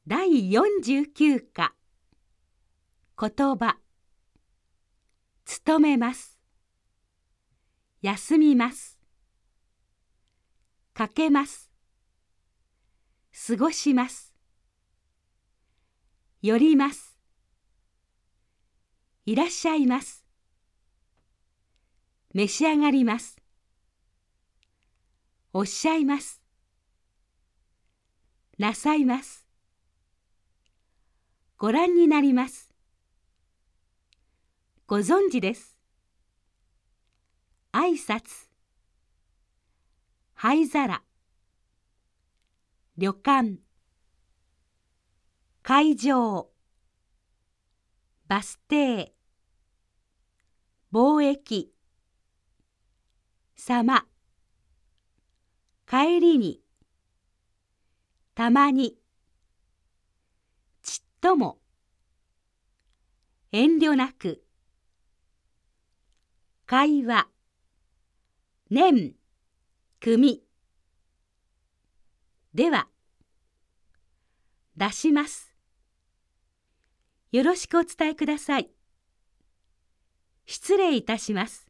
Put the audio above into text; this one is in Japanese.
第49課言葉勤めます休みますかけます過ごします寄りますいらっしゃいます召し上がりますおっしゃいますなさいますご覧になります。ご存知です。挨拶、灰皿、旅館、会場、バス停、貿易、様、帰りに、たまに、ちっとも、遠慮なく、会話、年、組。では、出します。よろしくお伝えください。失礼いたします。